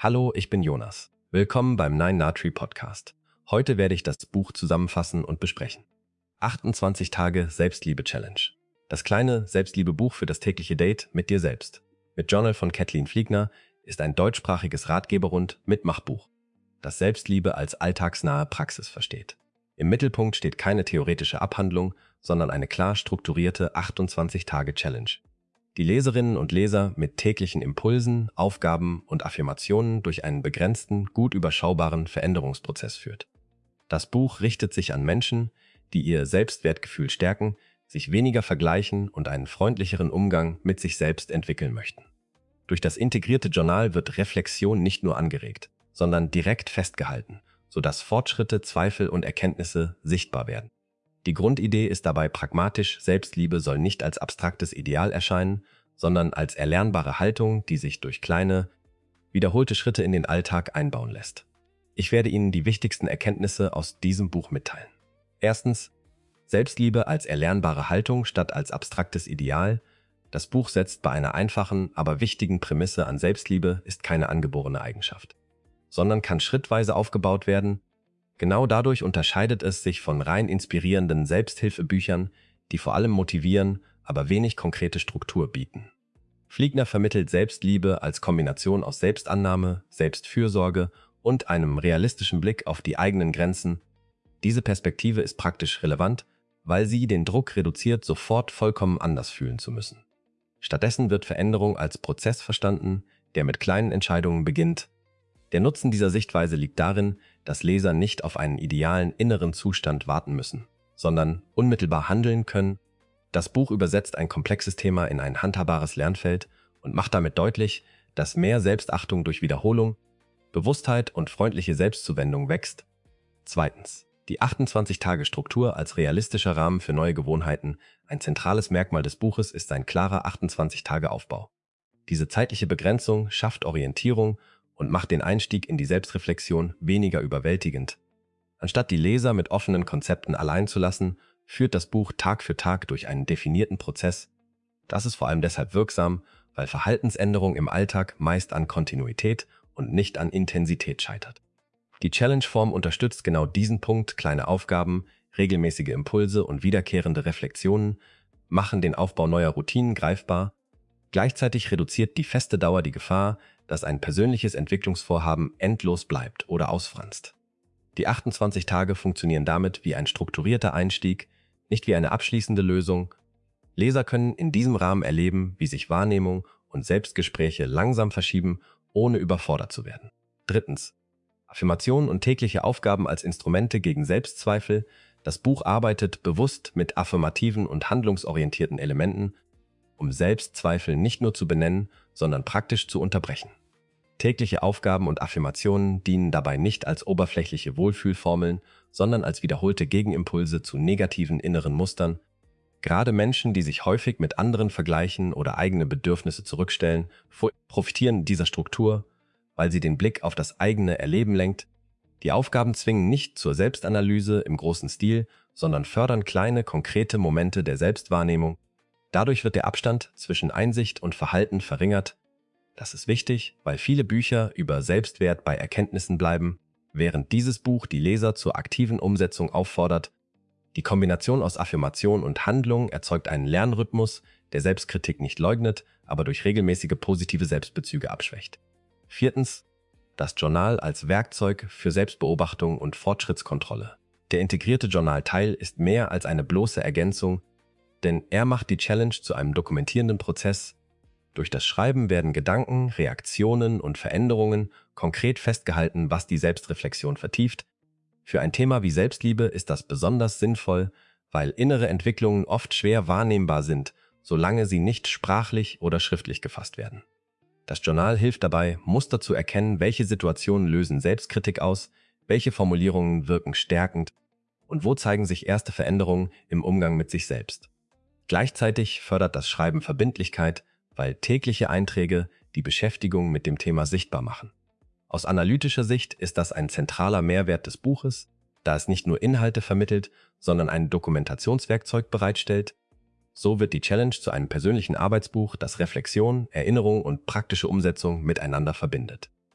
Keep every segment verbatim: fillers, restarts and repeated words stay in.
Hallo, ich bin Jonas. Willkommen beim Nine Natri Podcast. Heute werde ich das Buch zusammenfassen und besprechen. achtundzwanzig Tage Selbstliebe-Challenge. Das kleine Selbstliebe-Buch für das tägliche Date mit dir selbst. Mit Journal von Kathleen Fliegner ist ein deutschsprachiges Ratgeberrund Mitmachbuch, das Selbstliebe als alltagsnahe Praxis versteht. Im Mittelpunkt steht keine theoretische Abhandlung, sondern eine klar strukturierte achtundzwanzig Tage Challenge, die Leserinnen und Leser mit täglichen Impulsen, Aufgaben und Affirmationen durch einen begrenzten, gut überschaubaren Veränderungsprozess führt. Das Buch richtet sich an Menschen, die ihr Selbstwertgefühl stärken, sich weniger vergleichen und einen freundlicheren Umgang mit sich selbst entwickeln möchten. Durch das integrierte Journal wird Reflexion nicht nur angeregt, sondern direkt festgehalten, sodass Fortschritte, Zweifel und Erkenntnisse sichtbar werden. Die Grundidee ist dabei pragmatisch: Selbstliebe soll nicht als abstraktes Ideal erscheinen, sondern als erlernbare Haltung, die sich durch kleine, wiederholte Schritte in den Alltag einbauen lässt. Ich werde Ihnen die wichtigsten Erkenntnisse aus diesem Buch mitteilen. Erstens: Selbstliebe als erlernbare Haltung statt als abstraktes Ideal. Das Buch setzt bei einer einfachen, aber wichtigen Prämisse an: Selbstliebe ist keine angeborene Eigenschaft, sondern kann schrittweise aufgebaut werden. Genau dadurch unterscheidet es sich von rein inspirierenden Selbsthilfebüchern, die vor allem motivieren, aber wenig konkrete Struktur bieten. Fliegner vermittelt Selbstliebe als Kombination aus Selbstannahme, Selbstfürsorge und einem realistischen Blick auf die eigenen Grenzen. Diese Perspektive ist praktisch relevant, weil sie den Druck reduziert, sofort vollkommen anders fühlen zu müssen. Stattdessen wird Veränderung als Prozess verstanden, der mit kleinen Entscheidungen beginnt. Der Nutzen dieser Sichtweise liegt darin, dass Leser nicht auf einen idealen inneren Zustand warten müssen, sondern unmittelbar handeln können. Das Buch übersetzt ein komplexes Thema in ein handhabbares Lernfeld und macht damit deutlich, dass mehr Selbstachtung durch Wiederholung, Bewusstheit und freundliche Selbstzuwendung wächst. Zweitens: Die achtundzwanzig Tage Struktur als realistischer Rahmen für neue Gewohnheiten. Ein zentrales Merkmal des Buches ist sein klarer achtundzwanzig Tage Aufbau. Diese zeitliche Begrenzung schafft Orientierung und macht den Einstieg in die Selbstreflexion weniger überwältigend. Anstatt die Leser mit offenen Konzepten allein zu lassen, führt das Buch Tag für Tag durch einen definierten Prozess. Das ist vor allem deshalb wirksam, weil Verhaltensänderung im Alltag meist an Kontinuität und nicht an Intensität scheitert. Die Challenge-Form unterstützt genau diesen Punkt. Kleine Aufgaben, regelmäßige Impulse und wiederkehrende Reflexionen machen den Aufbau neuer Routinen greifbar. Gleichzeitig reduziert die feste Dauer die Gefahr, dass ein persönliches Entwicklungsvorhaben endlos bleibt oder ausfranst. Die achtundzwanzig Tage funktionieren damit wie ein strukturierter Einstieg, nicht wie eine abschließende Lösung. Leser können in diesem Rahmen erleben, wie sich Wahrnehmung und Selbstgespräche langsam verschieben, ohne überfordert zu werden. Drittens: Affirmationen und tägliche Aufgaben als Instrumente gegen Selbstzweifel. Das Buch arbeitet bewusst mit affirmativen und handlungsorientierten Elementen, um Selbstzweifel nicht nur zu benennen, sondern praktisch zu unterbrechen. Tägliche Aufgaben und Affirmationen dienen dabei nicht als oberflächliche Wohlfühlformeln, sondern als wiederholte Gegenimpulse zu negativen inneren Mustern. Gerade Menschen, die sich häufig mit anderen vergleichen oder eigene Bedürfnisse zurückstellen, profitieren dieser Struktur, weil sie den Blick auf das eigene Erleben lenkt. Die Aufgaben zwingen nicht zur Selbstanalyse im großen Stil, sondern fördern kleine, konkrete Momente der Selbstwahrnehmung. Dadurch wird der Abstand zwischen Einsicht und Verhalten verringert. Das ist wichtig, weil viele Bücher über Selbstwert bei Erkenntnissen bleiben, während dieses Buch die Leser zur aktiven Umsetzung auffordert. Die Kombination aus Affirmation und Handlung erzeugt einen Lernrhythmus, der Selbstkritik nicht leugnet, aber durch regelmäßige positive Selbstbezüge abschwächt. Viertens: Das Journal als Werkzeug für Selbstbeobachtung und Fortschrittskontrolle. Der integrierte Journal-Teil ist mehr als eine bloße Ergänzung, denn er macht die Challenge zu einem dokumentierenden Prozess. Durch das Schreiben werden Gedanken, Reaktionen und Veränderungen konkret festgehalten, was die Selbstreflexion vertieft. Für ein Thema wie Selbstliebe ist das besonders sinnvoll, weil innere Entwicklungen oft schwer wahrnehmbar sind, solange sie nicht sprachlich oder schriftlich gefasst werden. Das Journal hilft dabei, Muster zu erkennen: Welche Situationen lösen Selbstkritik aus, welche Formulierungen wirken stärkend und wo zeigen sich erste Veränderungen im Umgang mit sich selbst. Gleichzeitig fördert das Schreiben Verbindlichkeit, weil tägliche Einträge die Beschäftigung mit dem Thema sichtbar machen. Aus analytischer Sicht ist das ein zentraler Mehrwert des Buches, da es nicht nur Inhalte vermittelt, sondern ein Dokumentationswerkzeug bereitstellt. So wird die Challenge zu einem persönlichen Arbeitsbuch, das Reflexion, Erinnerung und praktische Umsetzung miteinander verbindet.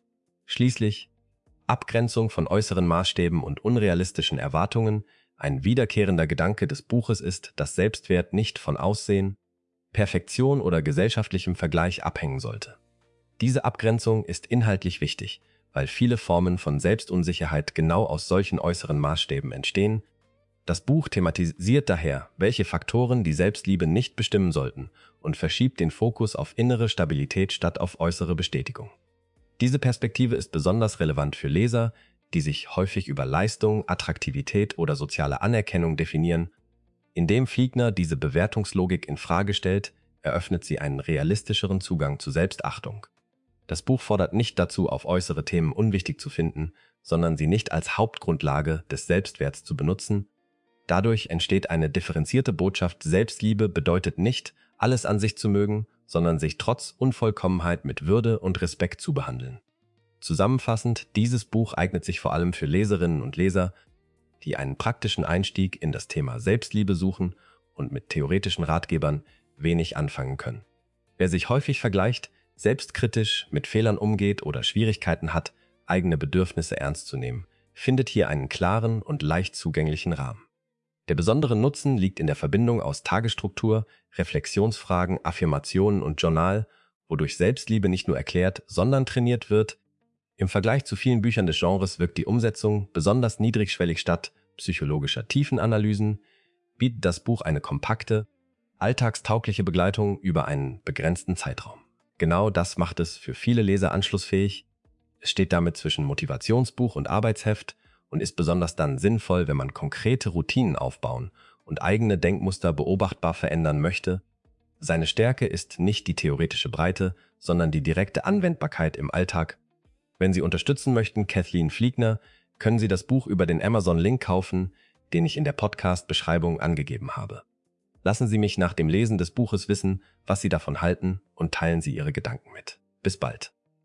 Schließlich Abgrenzung von äußeren Maßstäben und unrealistischen Erwartungen. Ein wiederkehrender Gedanke des Buches ist, dass Selbstwert nicht von Aussehen, Perfektion oder gesellschaftlichem Vergleich abhängen sollte. Diese Abgrenzung ist inhaltlich wichtig, weil viele Formen von Selbstunsicherheit genau aus solchen äußeren Maßstäben entstehen. Das Buch thematisiert daher, welche Faktoren die Selbstliebe nicht bestimmen sollten und verschiebt den Fokus auf innere Stabilität statt auf äußere Bestätigung. Diese Perspektive ist besonders relevant für Leser, die sich häufig über Leistung, Attraktivität oder soziale Anerkennung definieren. Indem Fliegner diese Bewertungslogik in Frage stellt, eröffnet sie einen realistischeren Zugang zu Selbstachtung. Das Buch fordert nicht dazu, auf äußere Themen unwichtig zu finden, sondern sie nicht als Hauptgrundlage des Selbstwerts zu benutzen. Dadurch entsteht eine differenzierte Botschaft: Selbstliebe bedeutet nicht, alles an sich zu mögen, sondern sich trotz Unvollkommenheit mit Würde und Respekt zu behandeln. Zusammenfassend, dieses Buch eignet sich vor allem für Leserinnen und Leser, die einen praktischen Einstieg in das Thema Selbstliebe suchen und mit theoretischen Ratgebern wenig anfangen können. Wer sich häufig vergleicht, selbstkritisch mit Fehlern umgeht oder Schwierigkeiten hat, eigene Bedürfnisse ernst zu nehmen, findet hier einen klaren und leicht zugänglichen Rahmen. Der besondere Nutzen liegt in der Verbindung aus Tagesstruktur, Reflexionsfragen, Affirmationen und Journal, wodurch Selbstliebe nicht nur erklärt, sondern trainiert wird. Im Vergleich zu vielen Büchern des Genres wirkt die Umsetzung besonders niedrigschwellig statt psychologischer Tiefenanalysen, bietet das Buch eine kompakte, alltagstaugliche Begleitung über einen begrenzten Zeitraum. Genau das macht es für viele Leser anschlussfähig. Es steht damit zwischen Motivationsbuch und Arbeitsheft und ist besonders dann sinnvoll, wenn man konkrete Routinen aufbauen und eigene Denkmuster beobachtbar verändern möchte. Seine Stärke ist nicht die theoretische Breite, sondern die direkte Anwendbarkeit im Alltag. Wenn Sie unterstützen möchten, Kathleen Fliegner, können Sie das Buch über den Amazon-Link kaufen, den ich in der Podcast-Beschreibung angegeben habe. Lassen Sie mich nach dem Lesen des Buches wissen, was Sie davon halten, und teilen Sie Ihre Gedanken mit. Bis bald.